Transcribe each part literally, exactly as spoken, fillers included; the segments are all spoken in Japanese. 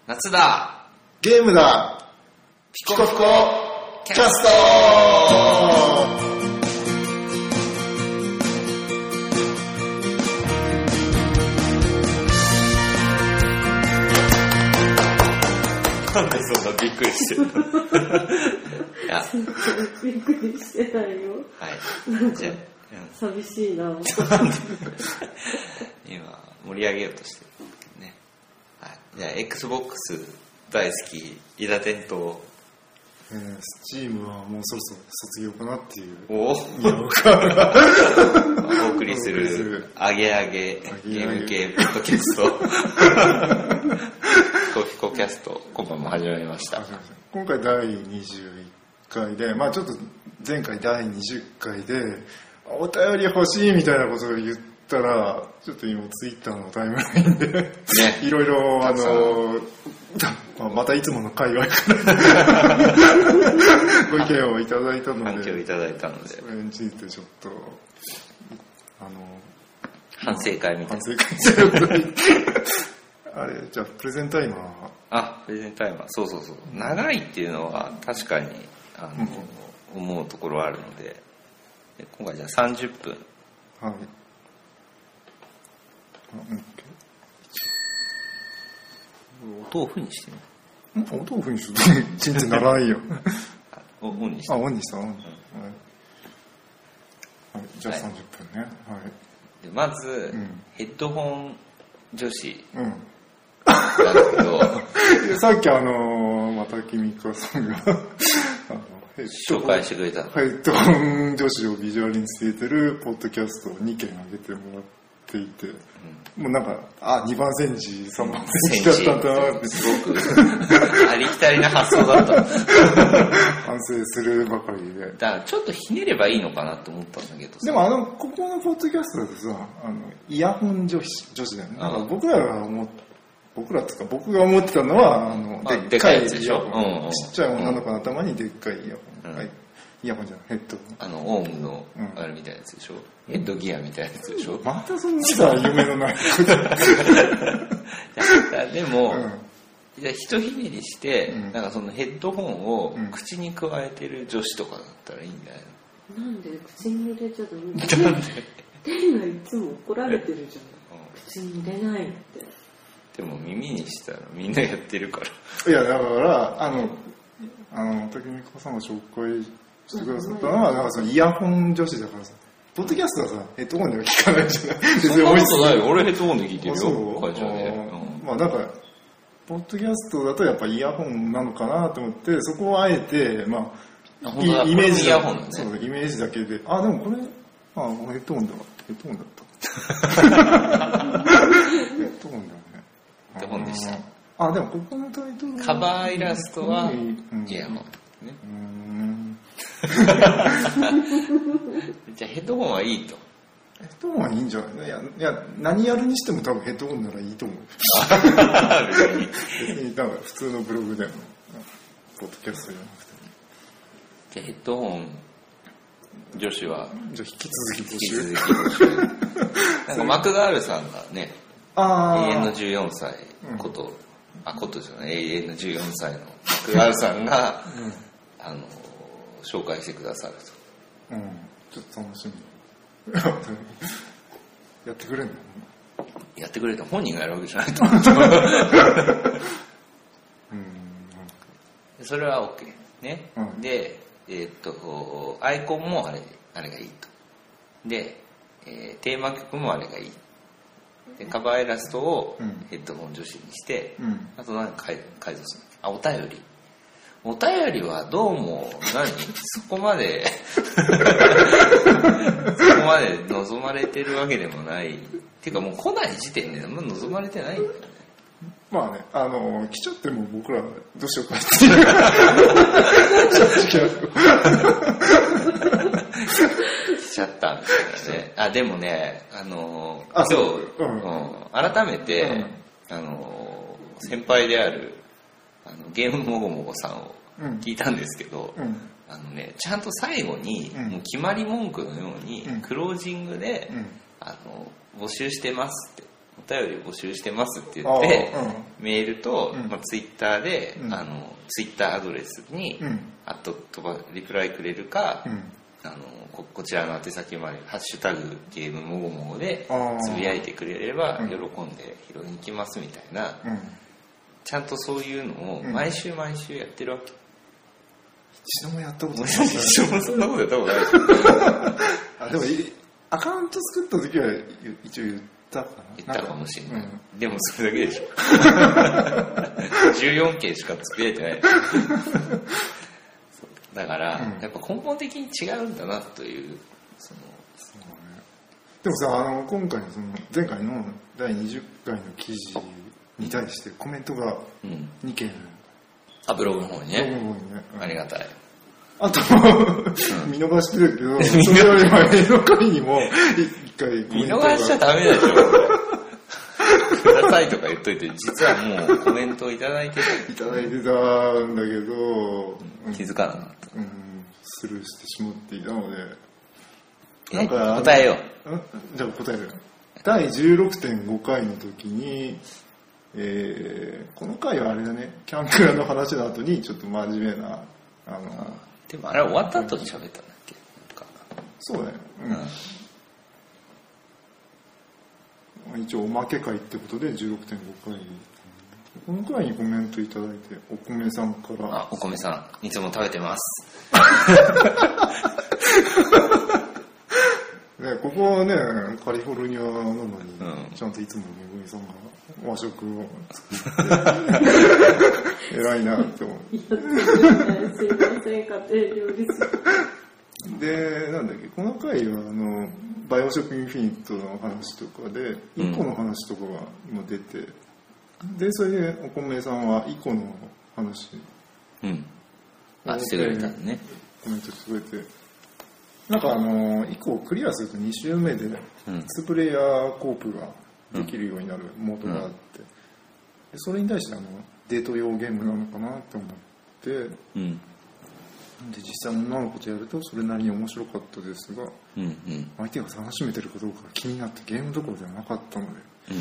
夏だゲームだピコピコキャストなんでそんなびっくりしてるのいやびっくりしてないよ。 はいなんかじゃあ寂しいな今盛り上げようとしてるんですけどね、はい、じゃあ Xbox 大好き伊田天と、 えー、Steam はもうそろそろ卒業かなっていうお宮岡お送りするあげあげゲーム系ポッドキャストピコピコキャスト今晩も始まりました。 今回だいにじゅういっかいで、まあちょっと前回だいにじゅっかいでお便り欲しいみたいなことを言ったらちょっと今ツイッターのタイムラインで、ね、いろいろあのまたいつもの界隈からご意見をいただいたので反響いただいたのでそれについてちょっとあの反省会みたいな反省会あれじゃあプレゼンタイマーあプレゼンタイマーそうそうそう長いっていうのは確かにあの、うん、思うところはあるので今回じゃあさんじゅっぷんはい音をオフにしてみる音をオフにするとチンチンならないよオンにしてあオンにした、うんうんはいはい、じゃあさんじゅっぷんね、はいでまず、 うん、 ヘッドホン女子うんなんだけどさっきあのー、また君かさんがあの紹介してくれたヘッドホン女子をビジュアルに伝えてるポッドキャストをにけんあげてもらっていて、うん、もうなんかあにばん煎じさんばん煎じだったんだなってすごくありきたりな発想だった反省するばかりでだからちょっとひねればいいのかなと思ったんだけどでもあのここのポッドキャストだとさあのイヤホン女子女子だよねなんか僕らが思って僕らっていうか僕が思ってたのはあの、 まあ、 でっかいイヤホン、 うんうん、 ちっちゃい女の子の頭にでっかいイヤホン、うんはい、イヤホンじゃないヘッドあのオウムのあれみたいなやつでしょ、うん、ヘッドギアみたいなやつでしょまたそんなさ夢のないでも、 うん、 じゃあひとひねりして、 うん、 なんかそのヘッドホンを口に加えてる女子とかだったらいいんだよ、 うん、なんで口に入れちゃダメなんで天がいつも怒られてるじゃん、うん、口に入れないってでも耳にしたらみんなやってるからいやだからあのあの竹見子さんが紹介してくださったのはなんかそのイヤホン女子だからさポッドキャストはさヘッドホンでは聞かないじゃないそんなことないよ俺ヘッドホンで聞いてるよ会社で、 うん、まあなんかポッドキャストだとやっぱイヤホンなのかなと思ってそこをあえてまあイメージだけ、ね、そうイメージだけであでもこれあヘッドホンだわヘッドホンだったヘッドホンだねヘッドホンでしたあでもここのタイトルカバーイラストはイヤホン、ね、うーんじゃあヘッドホンはいいとヘッドホンはいいんじゃないいやいや何やるにしても多分ヘッドホンならいいと思う別になんか普通のブログでもポッドキャストじゃなくてじゃあヘッドホン女子はじゃあ引き続き募集引き続き募集なんかマクガールさんがねあ永遠のじゅうよんさいこと、うん、あことじゃない永遠のじゅうよんさいのマクガールさんが、うん、あの紹介してくださると、うん、ちょっと楽しみやってくれんのやってくれて本人がやるわけじゃないと思ううんそれは OK ね、うん、でえー、っとアイコンもあれあれがいいとで、えー、テーマ曲もあれがいいでカバーイラストをヘッドホン女子にして、うん、あと何か改造するあお便りお便りはどうも何そこまでそこまで望まれてるわけでもないっていうかもう来ない時点でもう望まれてないんだよねまあねあの来ちゃっても僕らどうしようかっていう来ちゃったんですよねあでもねあのあ今日、 うんうん、改めて、うん、あの先輩であるあのゲームもごもごさんを聞いたんですけど、うん、あのね、ちゃんと最後に、うん、もう決まり文句のように、うん、クロージングで、うん、あの募集してますってお便り募集してますって言って、 うん、 メールと、 うん、 まあ、ツイッターで、 うん、 あのツイッターアドレスに、うん、あと飛ばリプライくれるか、うん、あの こ, こちらの宛先までハッシュタグゲームもごもごでつぶやいてくれれば喜んで拾いに行きますみたいな、うん、ちゃんとそういうのを毎週毎週やってるわけ。 一度もやったことない。 一度もそんなことやったことないあでもアカウント作った時は一応言ったかな。 言ったかもしれない、うん、でもそれだけでしょじゅうよんけいしかつぶやいてないだから、うん、やっぱ根本的に違うんだなというそのそう、ね、でもさあの今回のその前回のだいにじゅっかいの記事に対してコメントがにけん、うん、 あブログの方にね、 ブログの方にね、うん、 ありがたい。 あと見逃してるけどそれより前の回にも一回見逃しちゃダメでしょくださいとか言っといて実はもうコメントをいただいてたいただいてたんだけど、 うん、気づかなかった、 うん、スルーしてしまっていたのでなんか答えよう。じゃあ答える。だいじゅうろくてんごかいの時に、えー、この回はあれだねキャンクラの話の後にちょっと真面目なあのあでもあれ終わった後に喋ったんだっけ。 そうだよ、うん、一応おまけ会ってことでじゅうろくてんごかいこの回にコメントいただいてお米さんからあお米さんいつも食べてますね、ここはねカリフォルニアなのに、うん、ちゃんといつもめぐみさんが和食を作って偉いなって思う。すいません家庭料理でなんだっけこの回はあのバイオショックインフィニットの話とかでイコの話とかが今出て、うん、でそれでお米さんはイコの話うんあしてくれたんねコメントしてくれてなんかあの以降クリアするとに周目でにプレイヤーコープができるようになるモードがあって、うん、それに対してあのデート用ゲームなのかなって思って、うん、で実際女の子とやるとそれなりに面白かったですが、うんうん、相手が楽しめてるかどうかが気になってゲームどころではなかったので、うん、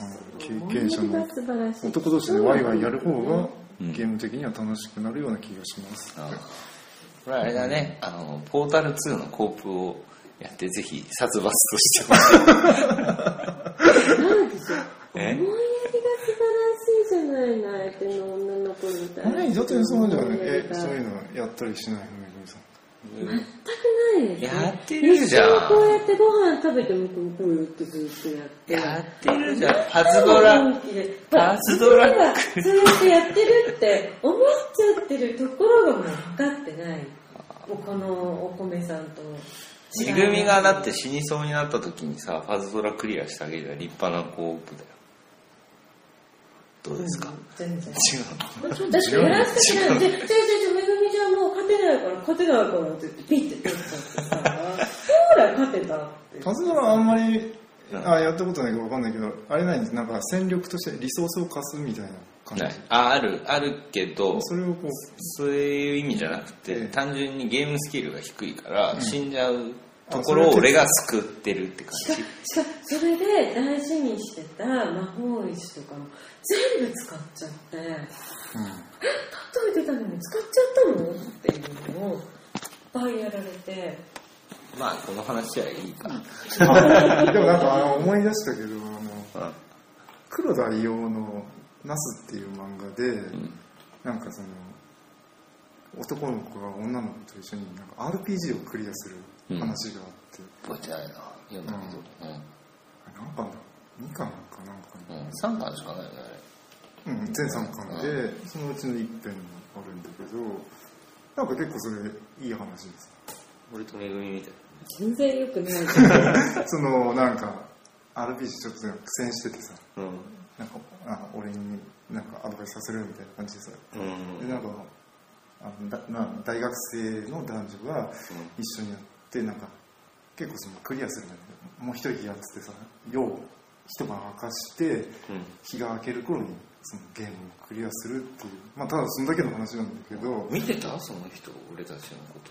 あの経験者の男同士でワイワイやる方がゲーム的には楽しくなるような気がします、うん、 これあれだね、あのポータルツーのコープをやってぜひ殺伐としてほしい。 なんでしょう。思いやりが素晴らしいじゃないな、相手の女の子みたいな。 あれ、だってそうじゃない。え、そういうのやったりしないの、めぐみさん。 全くないです、ね。 やってるじゃん。 一緒にこうやってご飯食べてもこうやってずっとやって。 やってるじゃん。パズドラ。パズドラ。 そうやってやってるって思っちゃってるところがもう分かってない。このお米さんと。 めぐみがだって死にそうになった時にさパズドラクリアしてあげる立派なコープだよ。どうですか、うん、 全然違うだってやらせてない。じゃあじゃあめぐみちゃんもう勝てないから勝てないからって言ってピッて出てたってさほら勝てたってパズドラあんまりあやったことないか分かんないけどあれないんですなんか戦力としてリソースを貸すみたいな感じ。 ああるあるけどそれをこうそういう意味じゃなくて、えー、単純にゲームスキルが低いから、うん、死んじゃうところを俺が救ってるって感じ。 しかそれで大事にしてた魔法石とかも全部使っちゃって、うん、えっ取っといてたのに使っちゃったのっていうのをいっぱいやられてまあこの話はいいか。 でもなんかあの思い出したけどあの黒田伊代のナスっていう漫画で、うん、なんかその男の子が女の子と一緒になんか アールピージー をクリアする話があって、 うん、覚えてないな読んだけど、うん、 何巻だにかんかなんか、 うん、さんかんしかないよねあれ、うん、全さんかんで、うん、そのうちのいっぺんあるんだけどなんか結構それいい話です。 俺とめぐみみたい全然よくないそのなんか アールピージー ちょっと苦戦しててさ、うん、なんかあ俺になんかアドバイスさせるみたいな感じでさ、うん、でなんかあのだな大学生の男女が一緒にやってなんか結構そのクリアするんだけどもう一人やっつってさ夜一晩明かして、うん、日が明ける頃にそのゲームをクリアするっていうまあただそんだけの話なんだけど見てたその人俺たちのこと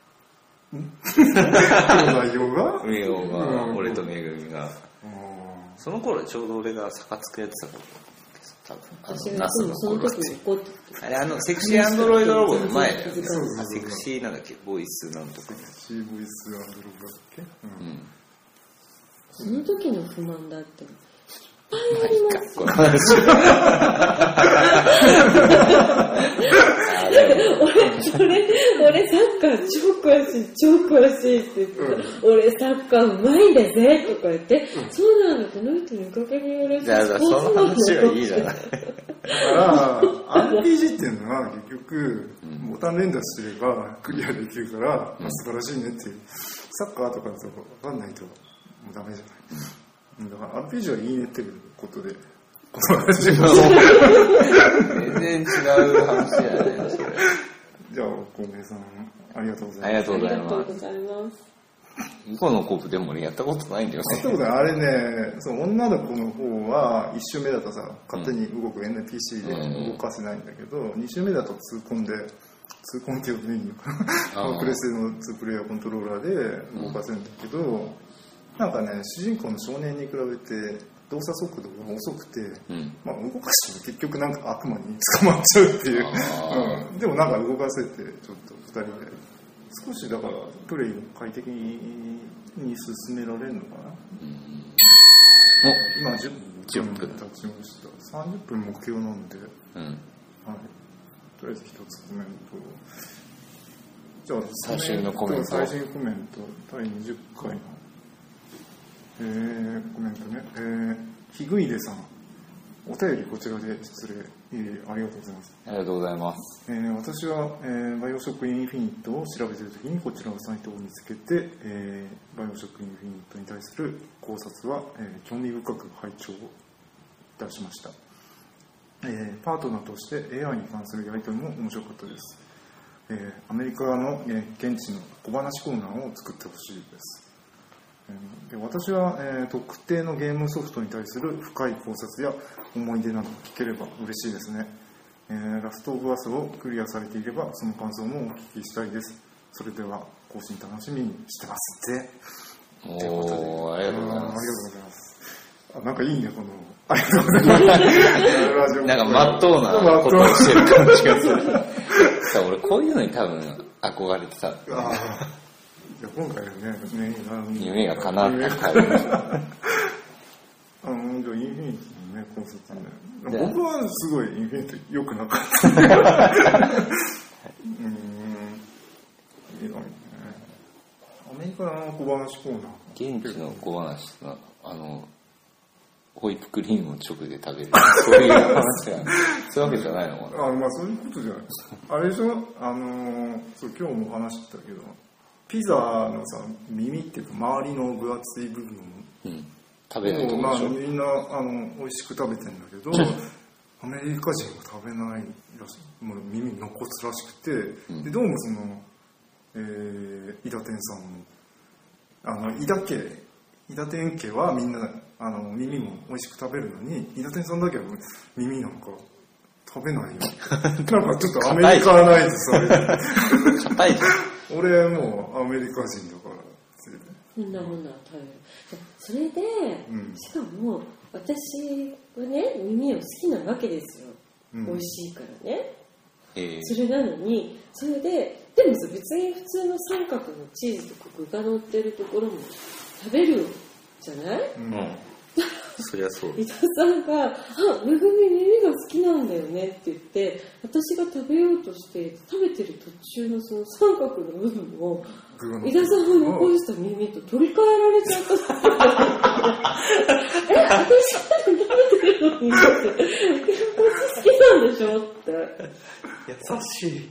ん内容が内容が俺とめぐみがその頃ちょうど俺が逆つくやってた頃多分あ私がのナスのその頃時に怒ってあれあのセクシーアンドロイドロボの前だよねそうそうそうあセクシーなんだっけボイスなんとかシーボイスアンドロボだっけ、うんうん、 その時の不満だっていっぱいまあいいかありますこの話あでも俺それ俺サッカー超詳しい超詳しいって言ってた、うん、俺サッカーうまいんだぜとか言って、うん、そうなんだこの人におかげに言われてじゃあその話はいいじゃないだから アールピージー っていうのは結局ボタン連打すればクリアできるから、うん、素晴らしいねっていうサッカーとかだと分かんないともうダメじゃない、うん、だから アールピージー はいいねっていうことでこの話も全然違う話だねそれじゃあ小梅さんありがとうございますありがとうございありがとうまございますす囲碁のコープでも俺やったことないんだよねやったことないあれねそう女の子の方は一周目だとさ勝手に動く エヌピーシー で動かせないんだけど、うん、二周目だと痛恨で痛恨って呼ぶいいのかなプレステのツープレイヤーコントローラーで動かせるんだけど、うん、なんかね主人公の少年に比べて動作速度が遅くて、うんまあ、動かしても結局なんか悪魔に捕まっちゃうっていう、うん、でもなんか動かせてちょっとふたりで少しだからプレイを快適に進められるのかな、うん、今じゅっぷん経ちましたさんじゅっぷん目標なので、うんはい、とりあえず一つコメントじゃあ最新のコメント最新コメントだいにじゅっかいのえー、コメントね、えー、ひぐいでさんお便りこちらで失礼、えー、ありがとうございますありがとうございます、 えー、私は、えー、バイオショックインフィニットを調べているときにこちらのサイトを見つけて、えー、バイオショックインフィニットに対する考察は、えー、興味深く拝聴いたしました、えー、パートナーとして エーアイ に関するやり取りも面白かったです、えー、アメリカの、えー、現地の小話コーナーを作ってほしいですで私は、えー、特定のゲームソフトに対する深い考察や思い出などを聞ければ嬉しいですね、えー、ラストオブアスをクリアされていればその感想もお聞きしたいです。それでは更新楽しみにしてますっておということでありがとうございます。 ありがとうございますあなんかいいねこのありがとうございますなんかまっとうなことをしてる感じがするさ俺こういうのに多分憧れてたんだよねじゃ今回はね、ね夢が叶った回あのじゃあインフィニティのね考察ね僕はすごいインフィニティ良くなかったうんいいのにねアメリカの小話コーナー現地の小話なあのホイップクリームを直で食べるそういう話がそういうわけじゃないのかなあまあそういうことじゃないあれでしょあのそう今日も話してたけどピザのさ耳っていうか周りの分厚い部分を、 うん、食べないとこまあ、みんなあの美味しく食べてるんだけどアメリカ人は食べないらしいもう耳に残すらしくて、うん、でどうもその、えー、伊達天さんもあの伊田家伊達天家はみんなあの耳も美味しく食べるのに伊達天さんだけは耳なんか食べないよなんかちょっとアメリカナイズされて硬いじゃん俺もうアメリカ人だからそんなものは食べるそれで、うん、しかも私はね耳を好きなわけですよ、うん、美味しいからね、えー、それなのにそれででもさ別に普通の三角のチーズとか具が乗ってるところも食べるじゃない、うんそりゃそう伊田さんが「あめぐみ耳が好きなんだよね」って言って私が食べようとして食べてる途中のその三角の部分を伊田さんが残した耳と取り替えられちゃったえ私食べてるのにって好きなんでしょって優しい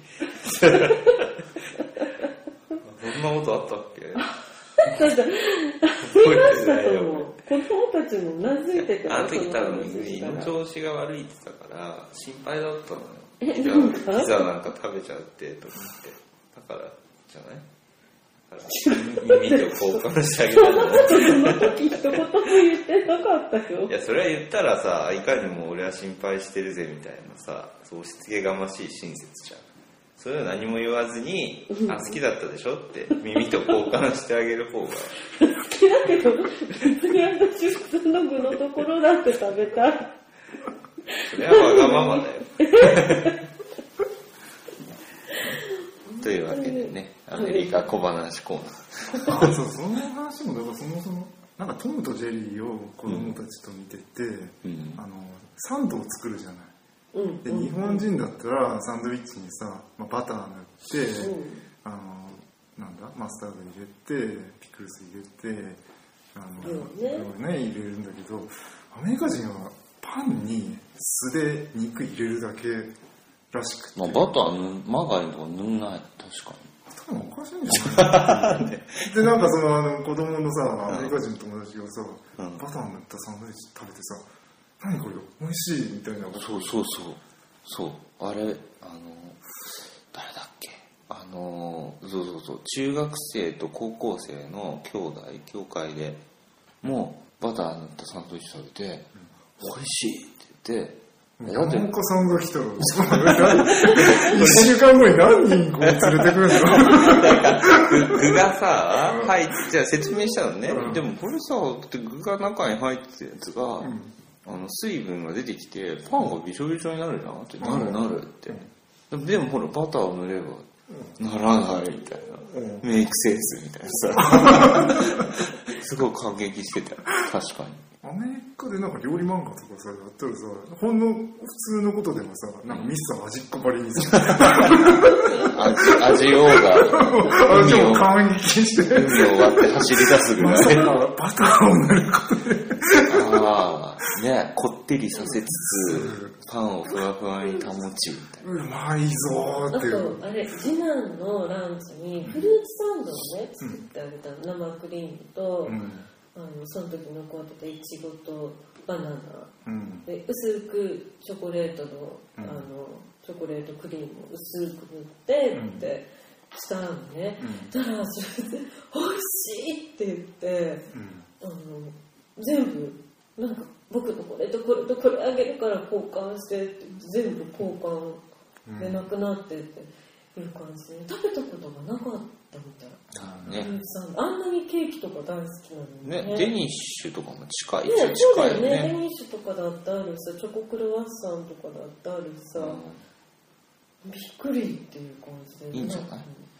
そんなことあったっけだって覚えてないよ子供たちもうなずいててあの時多分胃の調子が悪いって言ったから心配だったのよえなんかピザなんか食べちゃうってと思ってだからじゃないだから耳と交換してあげたんじゃないその時一言も言ってなかったよいやそれは言ったらさいかにも俺は心配してるぜみたいなさそうしつけがましい親切じゃんそれを何も言わずに、うん、あ好きだったでしょって耳と交換してあげる方が好きだけど別に私普通の具のところだって食べたい。 それはわがままだよ。というわけでね、アメリカ小話コーナー。 あ、そう、その話もだからそもそもなんかトムとジェリーを子供たちと見てて、うん、あのサンドを作るじゃない。うん、で日本人だったらサンドイッチにさ、まあ、バター塗って、うん、あのなんだマスタード入れてピクルス入れてあの、ねね、入れるんだけど、アメリカ人はパンに酢で肉入れるだけらしくて、 まあ、バターマーガリンとか塗んない。確かに多分おかしいんじゃないで、なんかそのあの子供のさアメリカ人の友達がさ、うん、バター塗ったサンドイッチ食べてさ、何これ美味しいみたいなこと。 そうそうそうそう、あれあの誰だっけ、あのそうそうそう、中学生と高校生の兄弟教会でもうバター塗ったサンドイッチ食べて、うん、美味しいって言って、 山岡さんが来たらいっしゅうかんごに何人こう連れてくるの具がさ入って、じゃあ説明したのね、うん、でもこれさ具が中に入ってたやつが、うん、あの水分が出てきてパンがびしょびしょになるじゃんって、なるなるって、うん、でもほらバターを塗ればならないみたいな、うん、メイクセンスみたいなさすごい感激してた。確かにアメリカでなんか料理漫画とかさやったらさ、ほんの普通のことでもさ、なんかミスター味っかばりにさ味, 味王が味を感激して海を割って走り出すぐらいバターを塗ることでああね、こってりさせつつパンをふわふわに保ちみたいな、 うまいぞーっていう。 あとあれ次男のランチにフルーツサンドをね作ってあげたの、うん、生クリームと、うん、あのその時残ってたイチゴとバナナ、うん、で薄くチョコレートの、うん、あのチョコレートクリームを薄く塗ってってしたのね、うん、だからそれで美味しいって言って、うん、あの全部なんか僕のこれとこれとこれあげるから交換してって全部交換でなくなってっていう感じで、食べたことがなかったみたい。ね、あんなにケーキとか大好きなのにね, ねデニッシュとかも近い、 ね、近いよね。デニッシュとかだってあるさ、チョコクロワッサンとかだってあるさ、うん、びっくりっていう感じで、ね、 いいんじゃない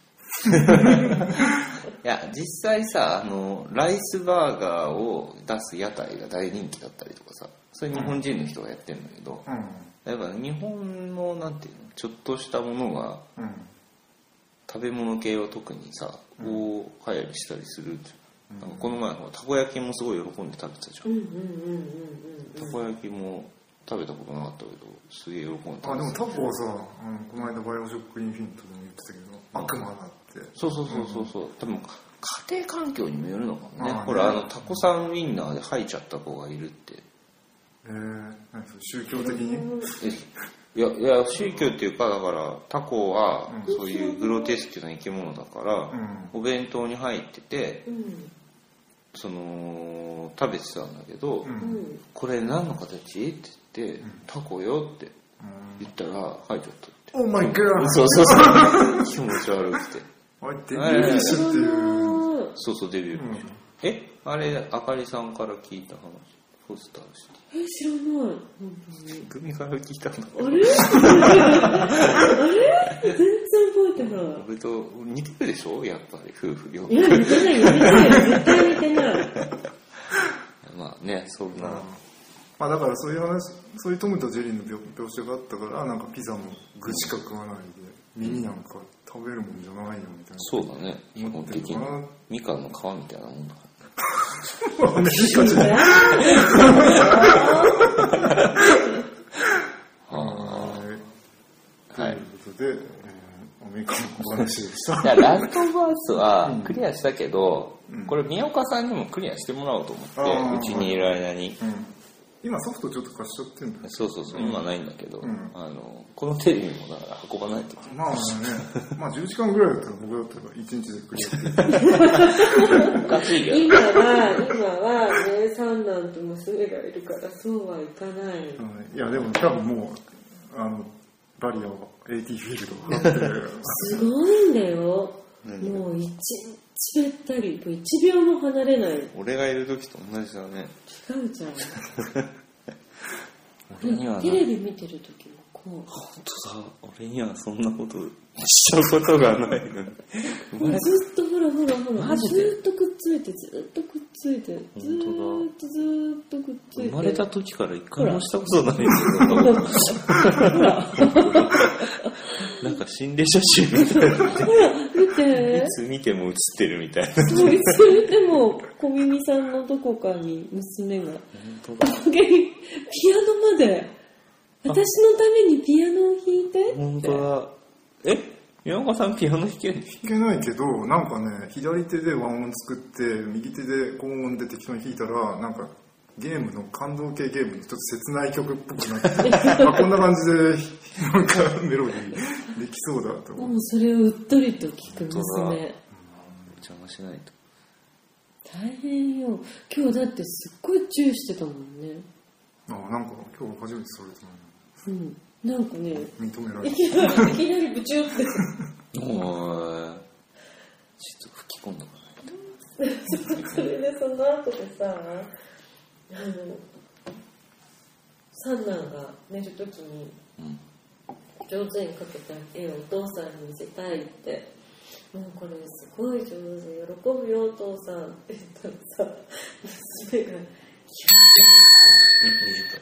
いや実際さ、あのライスバーガーを出す屋台が大人気だったりとかさ、それ日本人の人がやってるんだけど、うん、だから日本のなんていうの、ちょっとしたものが、うん、食べ物系は特にさ大流行りしたりする、うん、なんかこの前たこ焼きもすごい喜んで食べてたじゃん。たこ焼きも食べたことなかったけどすげえ喜んで食べてた。 あ、でもタコはさ、あのこの間バイオショックインフィニットでも言ってたけど悪魔だって。 そうそうそうそうそう、うん、多分家庭環境にもよるのかもね。ほらあのタコさんウインナーで吐いちゃった子がいるって。 えー、何それ宗教的にいやいや宗教っていうか、だからタコはそういうグロテスクな生き物だから、うん、お弁当に入ってて、うん、その食べてたんだけど、うん、これ何の形って言って、うん、タコよって言ったら吐いちゃったって。 オーマイガー。 そうそうそう気持ち悪くて。 あれデビューフィッシュっていう。 そうそうデビューフィッシュ、うん、えあれあかりさんから聞いた話、ポスターして。 え、知らない。本当に。グミから聞いたんだ。 あれあれ全然覚えてない。 俺と似てるでしょやっぱり夫婦両方。 いや似てない似てない絶対似てない。 まあね、そんな。 まあだからそういう話、そういうトムとジェリーの描写があったから、なんかピザも具しか食わないで、耳なんか食べるもんじゃないよみたいな。 そうだね。基本的にみかんの皮みたいなもんだから。 アメリカ人はい。ということで、えー、アメリカのお話でした。 ラストバースはクリアしたけど、うん、これ宮岡さんにもクリアしてもらおうと思って、うちにいる間に。うん、 今ソフトちょっと貸しちゃってるんだよ。 そうそうそう、今ないんだけど、うん、あのこのテレビもだから運ばないと。 まあね、まあじゅうじかんぐらいだったら僕だったらいちにちでクリアしておかしいよ。 今は今はね、三男と娘がいるからそうはいかない。 いやでも多分もうあのバリアを エーティー フィールドがあってすごいんだよ。 もう一日べったり、もう一秒も離れない。 俺がいる時と同じだね。 違うじゃん。 俺にはテレビ見てる時もこう。 本当だ、俺にはそんなことしたことがないのに。 ずっとほらほらほら、ずっとくっついて、ずっとくっついて、ずっとずっとくっついて。 生まれた時から一回もしたことないんだほら。 なんか心霊写真みたいな。 ほら、見て。 いつ見ても映ってるみたいな。 いつ見ても小耳さんのどこかに娘が。本当だ。ピアノまで。私のためにピアノを弾いてって。 本当だ。え、宮岡さんピアノ弾けるの？ 弾けないけど、なんかね、左手で和音作って右手で高音で適当に弾いたら、なんかゲームの感動系ゲームのちょっと切ない曲っぽくなってあ、こんな感じでなんかメロディーできそうだと思う。 もうそれをうっとりと聞く娘。 邪魔しないと。 大変よ。今日だってすっごいチューしてたもんね。 あ、なんか今日初めてそれとうん、なんかね、 認められいきなり、いきなりブチュって。 おーい。ちょっと吹き込んどかないと。それでその後でさ、あの、三男が寝るときに、上手に描けた絵をお父さんに見せたいって、もうこれすごい上手、喜ぶよお父さんって言ったらさ、娘が、キュッてなった。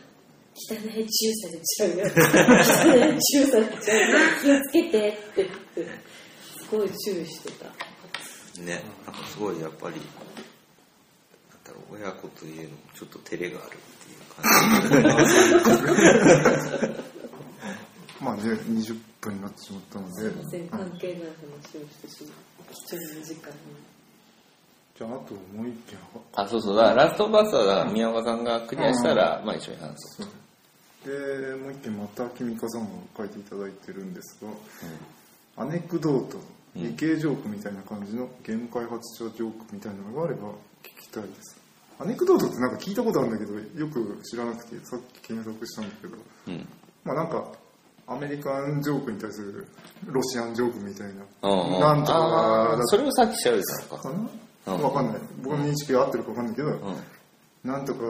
汚いチューされちゃうよ。汚いチューされちゃうよ。気をつけてって言って、すごい注意してた。 ね、なんかすごいやっぱり、なんだろう、親子というのもちょっと照れがあるっていう感じ。 まあね、にじゅっぷんになってしまったので。 全然関係ない話をしてしまう。貴重な時間に。 じゃあ、あともう一件。 あ、そうそう、だからラストバスはだから宮岡さんがクリアしたら、まあ一緒に話そう。 で、もう一件また君香さんが書いていただいてるんですが、うん、アネクドート、理系ジョークみたいな感じのゲーム開発者ジョークみたいなのがあれば聞きたいです。アネクドートってなんか聞いたことあるんだけど、よく知らなくて、さっき検索したんだけど、うん、まあなんか、アメリカンジョークに対するロシアンジョークみたいな、 うんうん、 なんとか、それをさっき調べたのか。 かな、うん、わかんない。僕の認識が合ってるかわかんないけど、うん、なんとか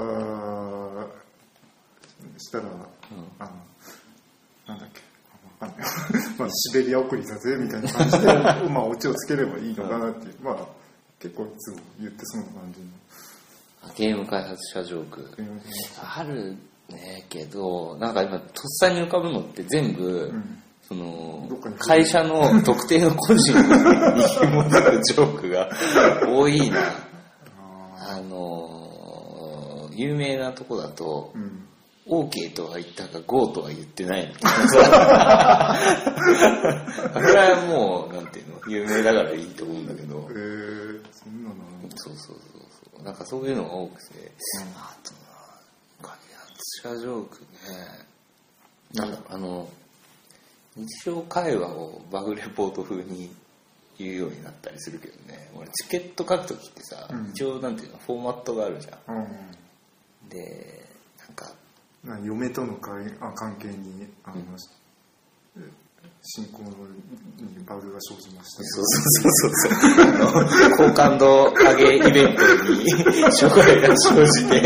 したら、うん、あの、なんだっけ、わかんない。まあ、シベリア送りだぜ、みたいな感じで、まあ、オチをつければいいのかなっていう、まあ、結構いつも言ってそうな感じの。 ゲーム開発者ジョーク。あるね、けど、なんか今、とっさに浮かぶのって全部、うん、その会社の特定の個人に紐づくジョークが多いな。あの有名なとこだと、うん、OK とは言ったが GO とは言ってないみたいなさ。これはもうなんていうの有名だからいいと思うんだけど。 へー、そんなの。 そうそうそうそう。なんかそういうのが多くて、うん、あとな開発者ジョークね。なんだろうあの。日常会話をバグレポート風に言うようになったりするけどね。俺チケット書くときってさ、うん、一応なんていうのフォーマットがあるじゃん。うん、で、なんか嫁との関係にあの、うん、進行にバグが生じました。 そうそうそうそう。好感度上げイベントに障害が生じて。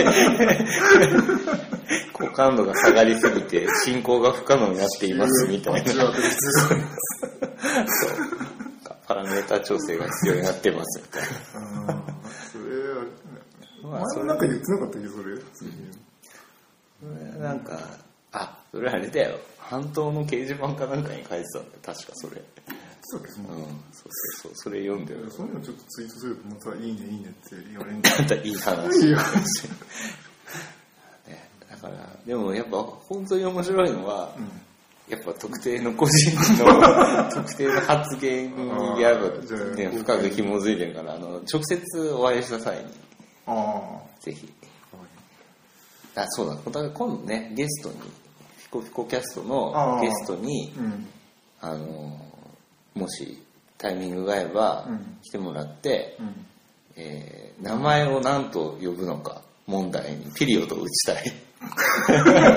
好感度が下がりすぎて進行が不可能になっていますみたいな。そうパラメータ調整が必要になってますみたいな。あそれは、まあ、それなんか言ってなかったっけそれ。 それなんかあそれあれだよ。半島の掲示板かなんかに書いてたんだよ確かそれ。 そうですね。 うん、そうそうそうそれ読んでる。 そういうのちょっとツイートするとまたいいねいいねって言われるんだ。またいい話。いい話。だからでもやっぱ本当に面白いのは、うん、やっぱ特定の個人の特定の発言にやっぱ、ね、深く紐づいてるからあの直接お会いした際にあぜひあそうだ今度ねゲストにピコピコキャストのゲストにあ、うん、あのもしタイミングが合えば来てもらって、うんえー、名前を何と呼ぶのか問題にピリオドを打ちたい。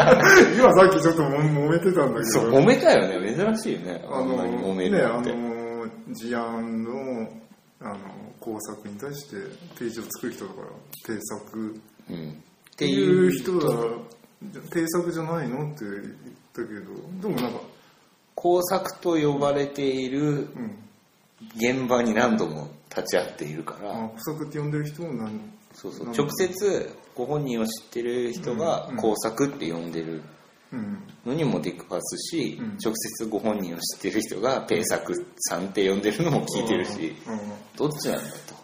今さっきちょっと揉めてたんだけど。 そう、揉めたよね。珍しいよね。あんなに揉めるって。 ね、あのの事案のあの工作に対してページを作る人だからペー作っていう人はペー作じゃないのって言ったけど、でもなんか工作と呼ばれている現場に何度も立ち会っているから、 あ、工作って呼んでる人も何そうそう、直接ご本人を知ってる人が工作って呼んでるのにも出くわすし、うん、直接ご本人を知ってる人がペイ作さんって呼んでるのも聞いてるし、うんうん、どっちなんだと。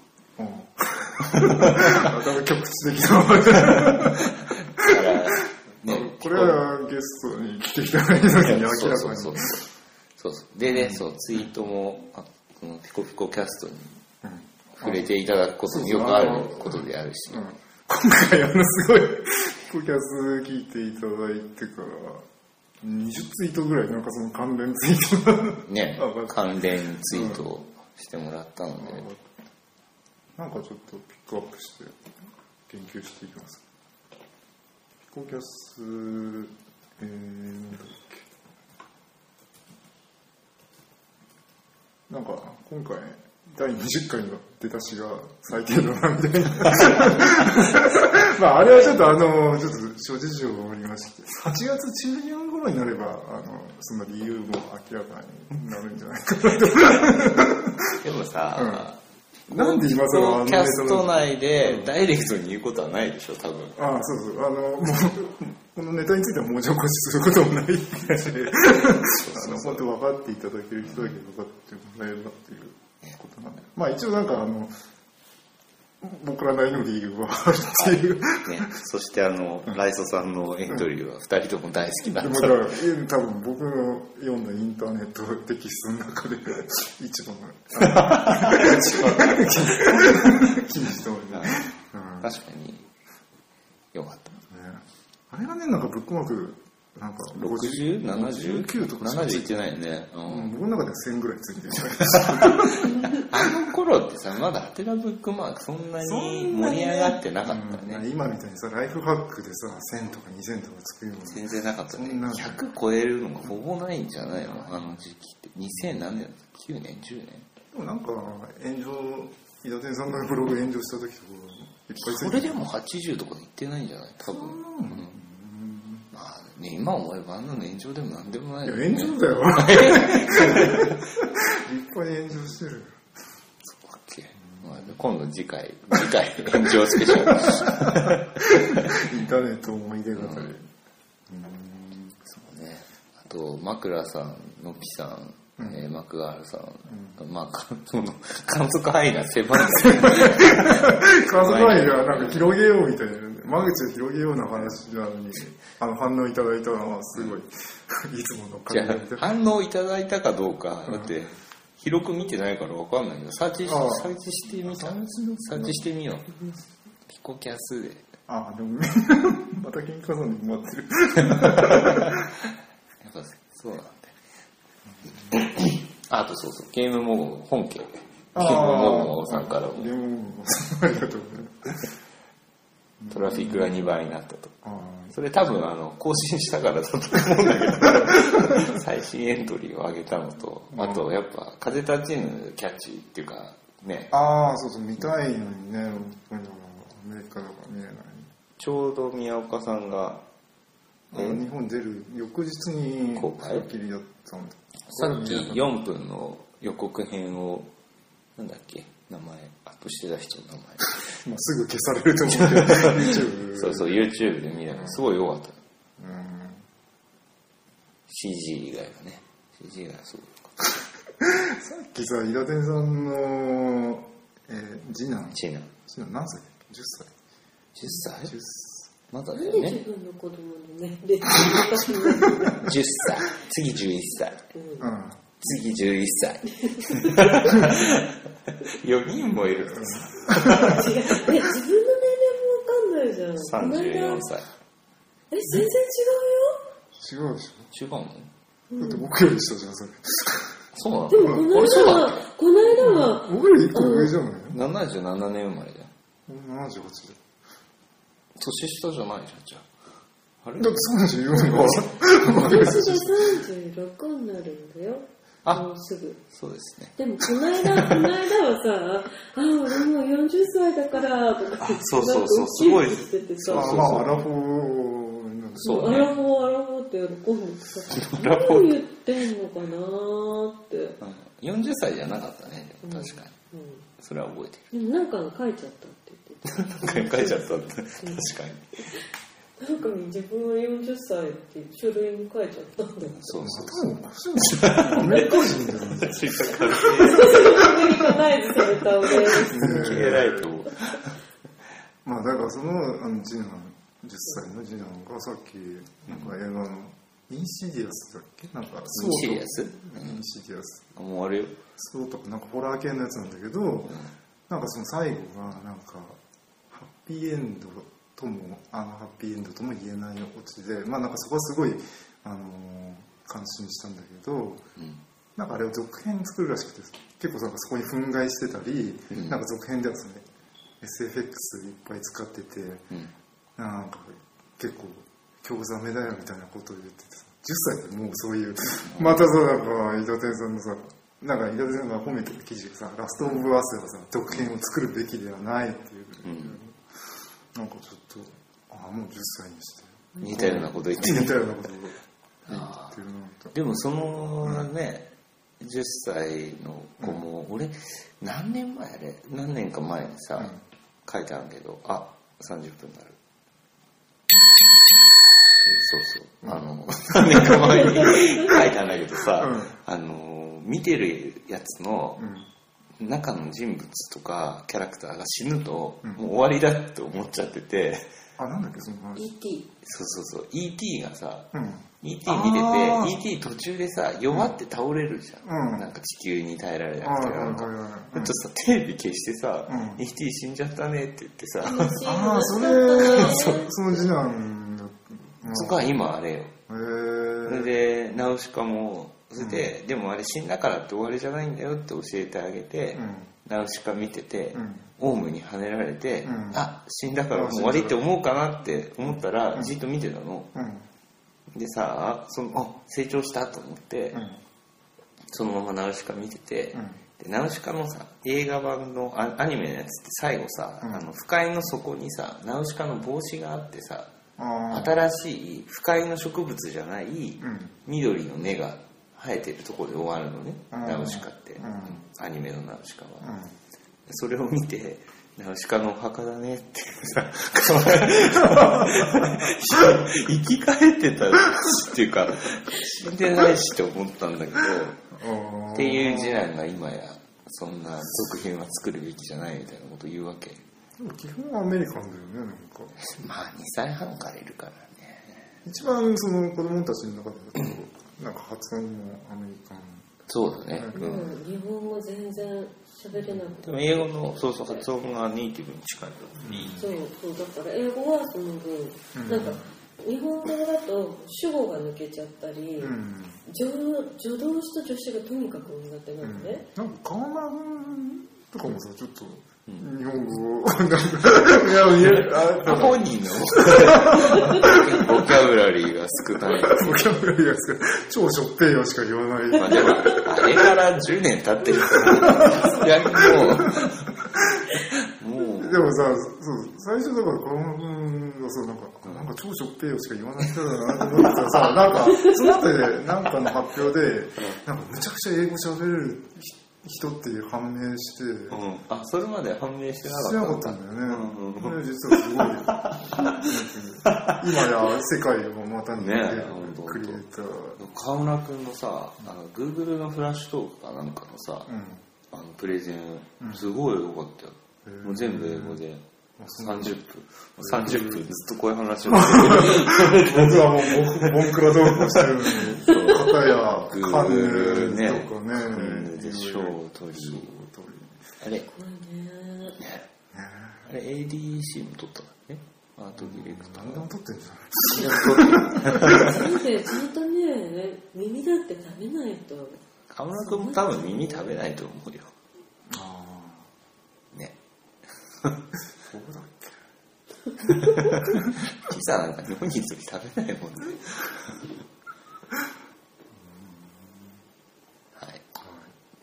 だから局地的なだからね、これはゲストに来ていただいた時に明らかにそうそうそうそうそうでね、そうツイートもこのピコピコキャストに触れていただくこともよくあることであるし、 うん、今回あのすごいピコキャス聞いていただいてからにじゅうツイートぐらいなんかその関連ツイートがね関連ツイートをしてもらったので、うん、 なんかちょっとピックアップして研究していきます。ピコキャス、えー、なんだっけ、なんか今回だいにじゅっかいの出だしが最低だなみたいなまああれはちょっとあのちょっと諸事情がありまして、はちがつ中旬頃になればあのその理由も明らかになるんじゃないかなとでもさ、 うん、なんで今さらキャスト内でダイレクトに言うことはないでしょ多分。 ああそうそう、あのもうこのネタについては文字起こしすることもない話であの本当分かっていただける人だけ分かってもらえればっていうことなんで、まあ一応なんかあの僕らなりの理由はあるっていう、 はいね、そしてあの、うん、ライソさんのエントリーはふたりとも大好きなんで、だから多分僕の読んだインターネットテキストの中で一番一番気にしております、 うん、確かによかった、 ね、あれがねなんかブックマークなんかろくじゅう、ななじゅう、 きゅうとかななじゅういってないよね、うんうん、僕の中ではせんぐらいついてるじゃないですかあの頃ってさまだハテナブックマークそんなに盛り上がってなかったね、 うん、今みたいにさライフハックでさせんとかにせんとかつくような全然なかったね。ひゃく超えるのがほぼないんじゃないのあの時期って。にせん何年だった？きゅうねんじゅうねん。 でもなんか炎上伊達さんのブログ炎上した時とかいっぱいついてる。 それでもはちじゅうとかいってないんじゃない多分。うんまあね、今思えばあんなの炎上でもなんでもないよ、ね、 いや炎上だよ立派に炎上してる。 そうだっけ、まあ、今度次回次回炎上スペシャルインターネット思い出語り、うん、うんそうね。あと枕さんのぴさん、うんえー、マクガールさん、うん、まあその観測範囲が狭い観測範囲がなんか広げようみたいな間口を広げような話なのにあの反応いただいたのはすごいいつもの感じで反応いただいたかどうか、うん、だって広く見てないから分かんないけどサーチし、サーチしてみたサーチしてみようピコキャスでああでもまた喧嘩さんに待ってるやっぱそうなんだあとそうそうゲームモゴ本家ゲームモゴさんからもゲームモゴさんありがとうございますトラフィックがにばいになったと。それ多分あの更新したからだと思うんだけど最新エントリーを上げたのとあとやっぱ風立ちぬキャッチっていうかねああそうそう見たいのにねアメリカとか見れないちょうど宮岡さんが日本出る翌日に公開切りだったんださっきよんぷんの予告編をなんだっけ名前アップしてた人の名前まあすぐ消されると思うけど YouTube そうそう YouTube で見ればすごい良かった、うん、シージー 以外はね シージー 以外はすごい良かったさっきさ伊達さんの、えー、次男次男次男何歳？じゅっさいじゅっさい？ じゅっさいまだだよね。自分の子供の年齢じゅっさい次じゅういっさい、うんうん次じゅういっさいよにんもいる違う、ね、自分の年齢も分かんないじゃんさんじゅうよんさいえ、全然違うよ違うでしょ違うの、 うん、だって僕より下じゃんそれそうなのでもこの間はこの間は僕よりいっこ上じゃないのななじゅうななねん生まれじゃんななじゅうはちじゃん年下じゃないじゃんじゃああれだってさんじゅうよんが私がさんじゅうろくになるんだよもうすぐ。 そうですね。 でもこの間、この間はさ、あ、俺もうよんじゅっさいだからとかって、 そうそうそう、すごい。 しててさ、 まあ、まあ、アラフォー、 そう、ね、アラフォー、アラフォーって喜んでさ、何言ってんのかなーって、うん。 よんじゅっさいじゃなかったね、でも確かに。うんうん、それは覚えてる。 でもなんか書いちゃったって言ってた。 書いちゃったって、確かに。 なんか自分はよんじゅっさいって書類に書いちゃったんだよ。 そうそうそう。アメリカ人じゃないですか。 アメリカナイズされた俺です。 偉いと思う。 まあだからそのあの次男、じゅっさいの次男がさっきなんか映画のインシディアスだっけ、なんかインシディアス？ インシディアス。 もうあれよ。 そうとかなんかホラー系のやつなんだけど、うん、なんかその最後がなんかハッピーエンドともあのハッピーエンドとも言えないオチで、まあなんかそこはすごいあのー、感心したんだけど、うん、なんかあれを続編作るらしくて結構なんかそこに憤慨してたり、うん、なんか続編ではですね エスエフエックス いっぱい使ってて、うん、なんか結構興ざめだよみたいなことを言ってて、じゅっさいってもうそういうまたさなんか伊田天さんのさなんか伊田天さんが褒めてる記事がさラストオブアスはさ続編を作るべきではないっていう、うん、なんかちょっとああもうじゅっさいにして似たようなこと言ってる似たようなことを言ってるなと。 でもそのね、うん、じゅっさいの子も、うん、俺何年前あれ何年か前にさ、うん、書いてあるけどあさんじゅっぷんになるそうそう、うん、あの何年か前に書いてあるんだけどさ、うん、あの見てるやつの、うん中の人物とかキャラクターが死ぬと、うん、もう終わりだって思っちゃってて、 あ、なんだっけその話イーティーそうそうそう イーティー がさ、うん、イーティー 見てて イーティー 途中でさ弱って倒れるじゃん、うん、なんか地球に耐えられなくてなんかあとさテレビ消してさ、うん、イーティー 死んじゃったねって言ってさああそれそその次男だ、 うん、そこは今あれよへそれでナウシカもそれで、うん、でもあれ死んだからって終わりじゃないんだよって教えてあげて、うん、ナウシカ見てて、うん、オウムに跳ねられて、うん、あ死んだからもう終わりって思うかなって思ったら、うん、じっと見てたの、うん、でさそのあ成長したと思って、うん、そのままナウシカ見てて、うん、でナウシカのさ映画版のアニメのやつって最後さ、うん、あの不快の底にさナウシカの帽子があってさ新しい不快の植物じゃない、うん、緑の根が生えてるところで終わるのね、うん、ナウシカって、うん、アニメのナウシカは、うん、それを見てナウシカのお墓だねってさ生き返ってたっていうか死んでないしって思ったんだけどっていう次男が今やそんな続編は作るべきじゃないみたいなことを言うわけ。 でも基本はアメリカンだよねなんかまあにさいはんからいるからね。 一番その子供たちの中でだとなんか発音もアメリカンそうだね、 うん、日本語全然喋れなくてでも英語のそうそう発音がネイティブに近いと、 うん、そうそうだから英語はその分、うん、なんか日本語だと主語が抜けちゃったり、うん、助, 助動詞と助詞がとにかく苦手なのね、 うん、なんか川村とかもさちょっと日本語をいやいや本人のボキャブラリーが少ないボキャブラリーが少ない超しょっぺいよしか言わない、 まあ、でもあれからじゅうねん経ってるからいやもうもうでもさそう最初だから川村君がさなんか、うん、なんか超しょっぺいよしか言わない人だなと思ってさなんかその後でなんかの発表でなんかむちゃくちゃ英語喋れる人っていう判明して、うん、 あそれまで判明してなかったしてなかったんだよね、うんうんうん、実はすごい今や世界をまたにねクリエイター川村君のさあの Google のフラッシュトークかなんかのさ、うん、あのプレゼンすごい良かったよ、うん、もう全部英語でさんじゅっぷんさんじゅっぷんずっとこういう話をして僕はもうボンクラ動画してるのに片やカンヌねとかねで賞を取りあれ、ね、あれ エーディーシー も取ったんだねアートディレクター何でも取ってんじゃないちゃんとね耳だって食べないと川村君も多分耳食べないと思うよああねそうだっけピザなんか日本にいる時食べないもんねはい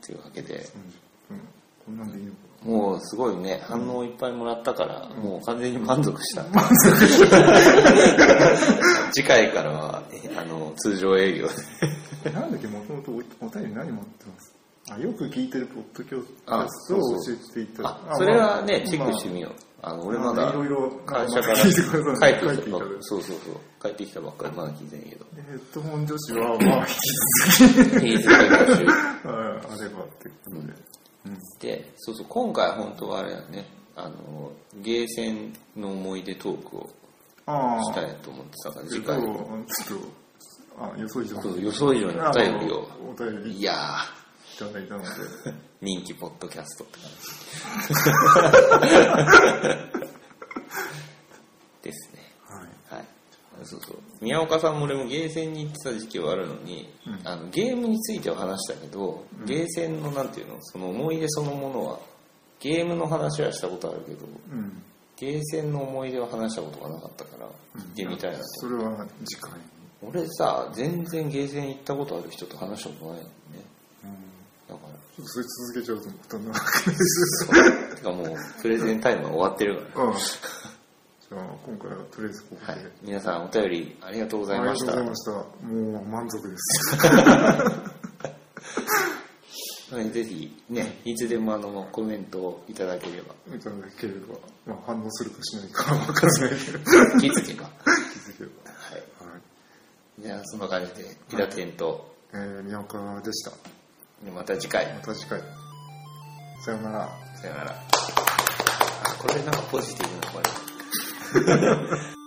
というわけで、 うん、こんなんでいいのか。 もうすごいね、反応いっぱいもらったから、うん、もう完全に満足した。 満足した。 次回からは、あの、通常営業で。なんだっけ、もともとお便り何持ってます？あ、よく聞いてるポッドキャストを教えていただいた。それはね、チェックしてみよう。あの、俺まだ、 いろいろ会社から帰ってきた。そうそうそう。帰ってきたばっかりまだ聞いてないけど。 ヘッドホン女子は、まあ、引き続き。 引き続き募集。 あればってことで。 うん、で、そうそう、今回本当はあれだね、あの、ゲーセンの思い出トークをしたいと思ってたから、次回。ちょっと、あ、予想以上に。予想以上にお便りを。 お便り。 いやー。いただいたので。 人気ポッドキャストって感じ。ですね。はい。はい。そうそう。宮岡さんも俺もゲーセンに行ってた時期はあるのに、うん、あのゲームについては話したけど、うん、ゲーセンのなんていうの、その思い出そのものは、ゲームの話はしたことあるけど、うん、ゲーセンの思い出は話したことがなかったから、行ってみたいなと、 それは次回に。 俺さ、全然ゲーセン行ったことある人と話したことないのね。 うん、 だからちょっとそれ続けちゃうと負担なわけですよ。 てかもうプレゼンタイムは終わってるから、 うん、じゃあ今回はとりあえずここで、はい、 皆さんお便りありがとうございました。 ありがとうございました。もう満足ですぜひね、いつでもあのコメントをいただければいただければ、まあ、反応するかしないかは分からないけど気づけば気づけばはい、はい、じゃあそんな感じでピラテンと、はい、 えー、宮岡でした。 また次回また次回さよならさよなら。あ、これなんかポジティブなこれ